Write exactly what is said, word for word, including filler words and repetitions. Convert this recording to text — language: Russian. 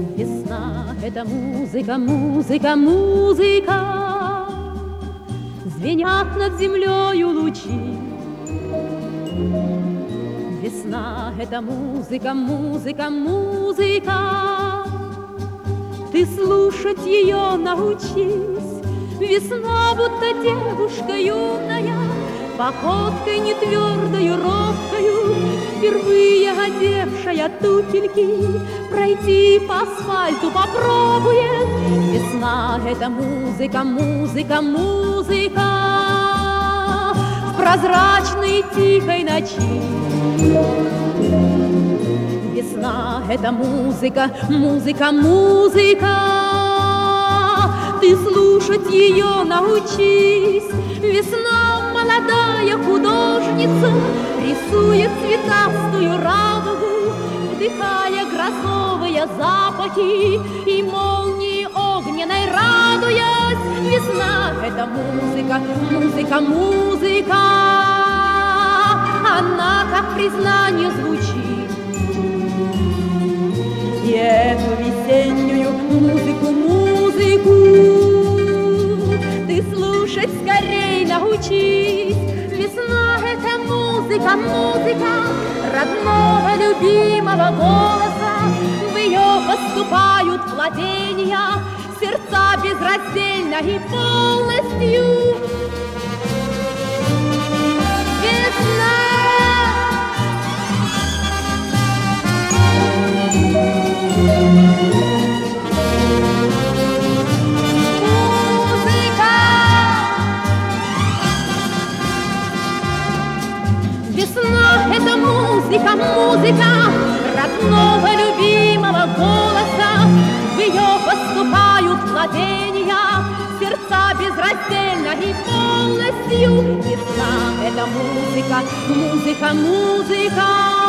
Весна — это музыка, музыка, музыка. Звенят над землею лучи. Весна — это музыка, музыка, музыка. Ты слушать ее научись. Весна, будто девушка юная, походкой не твердою, робкою, впервые одевшая туфельки, пройти по асфальту попробует. Весна — это музыка, музыка, музыка в прозрачной тихой ночи. Весна — это музыка, музыка, музыка. Ты слушать ее научись. Весна — молодая художница, рисует цветастую радугу, вдыхая грозовые запахи и молнии огненной радуясь. Весна — это музыка, музыка, музыка. Она как признание звучит. И эту весеннюю музыку, музыку ты слушать скорей научись. Весна — это музыка, музыка родного, любимого голоса. В ее поступают владения, сердца безраздельно и полностью. Весна! Весна — это музыка, музыка родного, любимого голоса. В ее поступают владения, сердца безраздельно и полностью. Весна — это музыка, музыка, музыка.